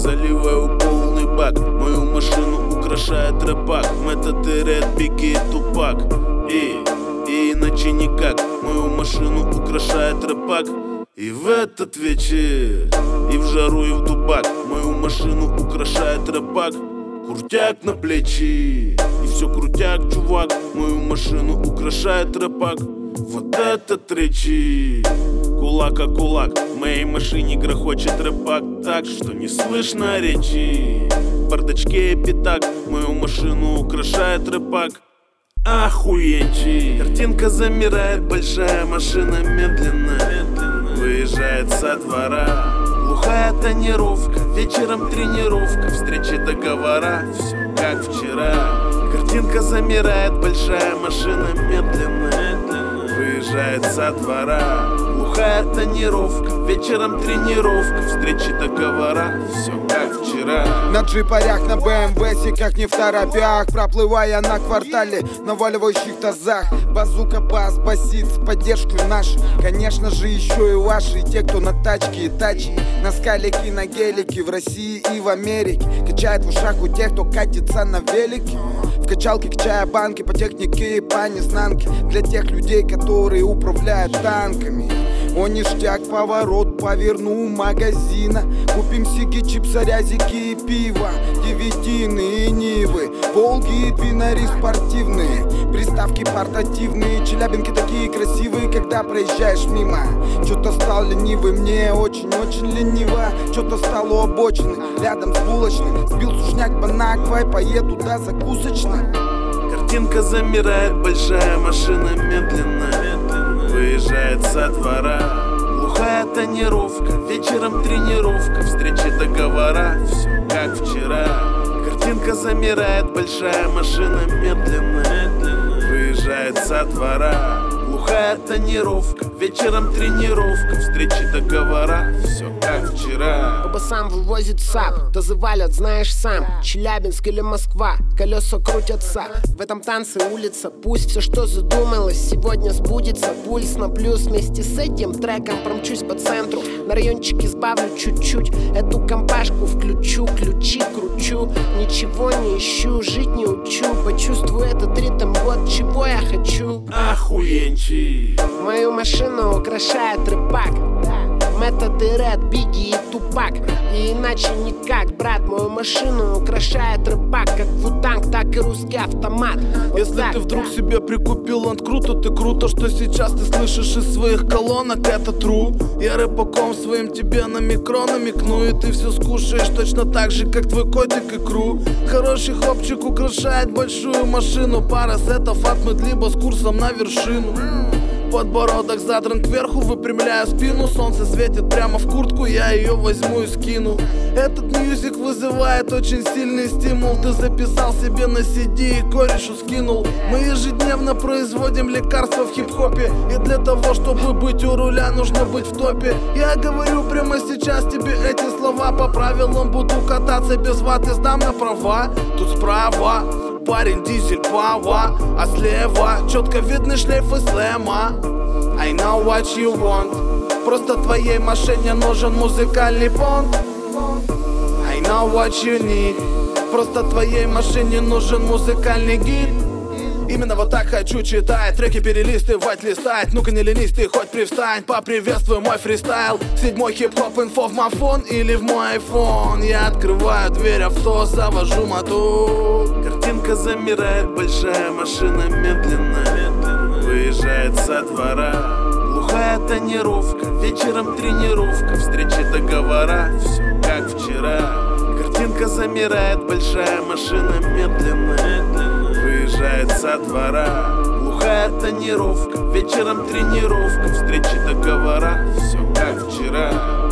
заливаю полный бак. Мою машину украшает рэпак. Метод и Ред, Бигги и Тупак. И иначе никак. Мою машину украшает рэпак. И в этот вечер, и в жару, и в дубак, мою машину украшает рэпак. Крутяк на плечи, и все крутяк, чувак. Мою машину украшает рэпак. Вот этот речи, кулак о кулак. В моей машине грохочет рэпак так, что не слышно речи. В бардачке пятак, мою машину украшает рэпак. Охуенчик. Картинка замирает, большая машина медленно выезжает со двора. Глухая тонировка, вечером тренировка, встречи, договора, все как вчера. Картинка замирает, большая машина медленно выезжает со двора. Глухая тонировка, вечером тренировка, встречи, договора, все как вчера. На джипарях, на БМВ, как не в торопях, проплывая на квартале, наваливающих тазах. Базука, бас, басит с поддержкой нашей. Конечно же еще и ваши, те, кто на тачке и тачи. На скалике, на гелике, в России и в Америке. Качает в ушах у тех, кто катится на велике. В качалке качая банки по технике и по незнанке. Для тех людей, которые управляют танками. О, ништяк, поворот, поверну магазина. Купим сиги, чипсы, рязики и пиво. Девятины и нивы, волги и бинари спортивные. Приставки портативные, челябинки такие красивые, когда проезжаешь мимо. Чё-то стал ленивый, мне очень-очень лениво. Чё-то стал у обочины, рядом с булочной. Сбил сушняк банаквой, поеду до закусочной. Картинка замирает, большая машина медленно выезжает со двора. Глухая тонировка, вечером тренировка, встречи, договора, все как вчера. Картинка замирает, большая машина медленно выезжает со двора. Глухая тонировка, вечером тренировка, встречи, договора, все как вчера. Баба сам вывозит САП, тазы валят, знаешь сам. Челябинск или Москва, колеса крутятся. В этом танце улица, пусть все, что задумалось, сегодня сбудется. Пульс на плюс, вместе с этим треком промчусь по центру. На райончике сбавлю чуть-чуть, эту компашку включу, ключи кручу. Ничего не ищу, жить не учу, почувствую этот ритм, вот чего я хочу. Охуенчик. Мою машину украшает рэпак. Метод и Ред, Бигги и Тупак. И иначе никак, брат, мою машину украшает рэпак. Как Вутанг, так и русский автомат. Вот если так, ты вдруг себе прикупил ланд круто, ты круто, что сейчас ты слышишь из своих колонок, это true. Я рэпаком своим тебе на микро намекну, и ты все скушаешь точно так же, как твой котик икру. Хороший хлопчик украшает большую машину. Пара сетов отмыт, либо с курсом на вершину. Подбородок задран кверху, выпрямляю спину. Солнце светит прямо в куртку, я ее возьму и скину. Этот мьюзик вызывает очень сильный стимул. Ты записал себе на CD и корешу скинул. Мы ежедневно производим лекарства в хип-хопе, и для того, чтобы быть у руля, нужно быть в топе. Я говорю прямо сейчас тебе эти слова. По правилам буду кататься без ваты, сдам на права. Тут справа парень дизель пава, а слева четко видны шлейфы слэма. I know what you want. Просто твоей машине нужен музыкальный понт. I know what you need. Просто твоей машине нужен музыкальный гид. Именно вот так хочу читать, треки перелистывать, листать. Ну-ка не ленись, ты хоть привстань, поприветствуй мой фристайл. Седьмой хип-хоп инфо в мафон или в мой айфон. Я открываю дверь авто, завожу мотор. Картинка замирает, большая машина медленно выезжает со двора. Глухая тонировка, вечером тренировка, встречи, договора, все как вчера. Картинка замирает, большая машина медленно выезжает со двора. Глухая тонировка, вечером тренировка, встречи, договора, все как вчера.